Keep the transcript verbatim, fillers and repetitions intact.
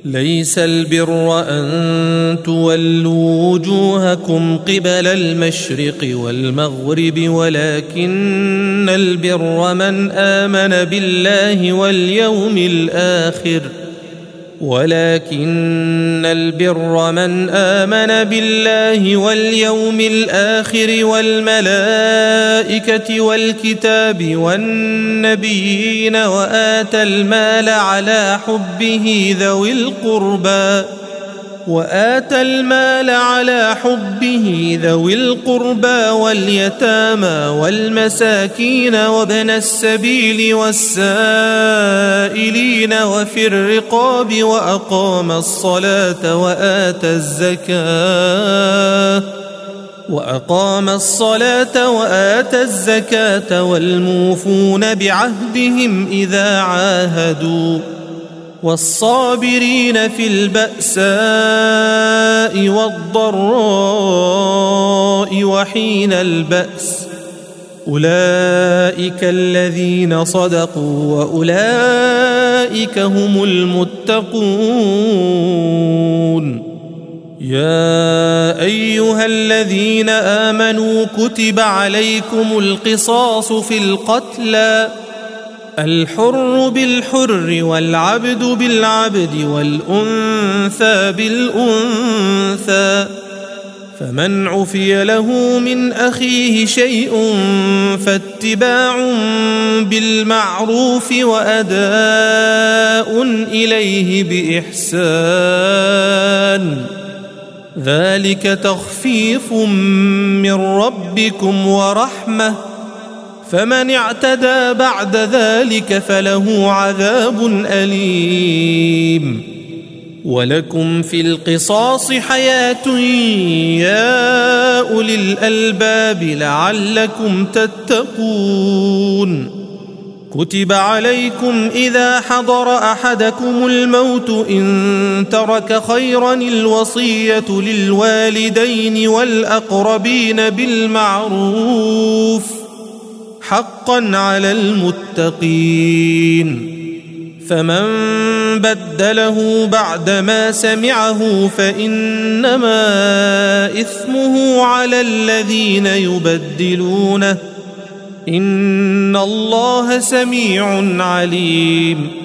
ليس البر أن تولوا وجوهكم قبل المشرق والمغرب ولكن البر من آمن بالله واليوم الآخر ولكن البر من آمن بالله واليوم الآخر والملائكة والكتاب والنبيين وآتى المال على حبه ذوي القربى وآتى المال على حبه ذوي القربى واليتامى والمساكين وابن السبيل والسائلين وفي الرقاب وأقام الصلاة وآتى الزكاة وأقام الصلاة وآتى الزكاة والموفون بعهدهم إذا عاهدوا والصابرين في البأساء والضراء وحين البأس أولئك الذين صدقوا وأولئك هم المتقون. يا أيها الذين آمنوا كتب عليكم القصاص في القتلى الحر بالحر والعبد بالعبد والأنثى بالأنثى فمن عفي له من أخيه شيء فاتباع بالمعروف وأداء إليه بإحسان ذلك تخفيف من ربكم ورحمة فمن اعتدى بعد ذلك فله عذاب أليم. ولكم في القصاص حياة يا أولي الألباب لعلكم تتقون. كتب عليكم إذا حضر أحدكم الموت إن ترك خيرا الوصية للوالدين والأقربين بالمعروف حقا على المتقين فمن بدله بعدما سمعه فإنما إثمه على الذين يبدلونه إن الله سميع عليم.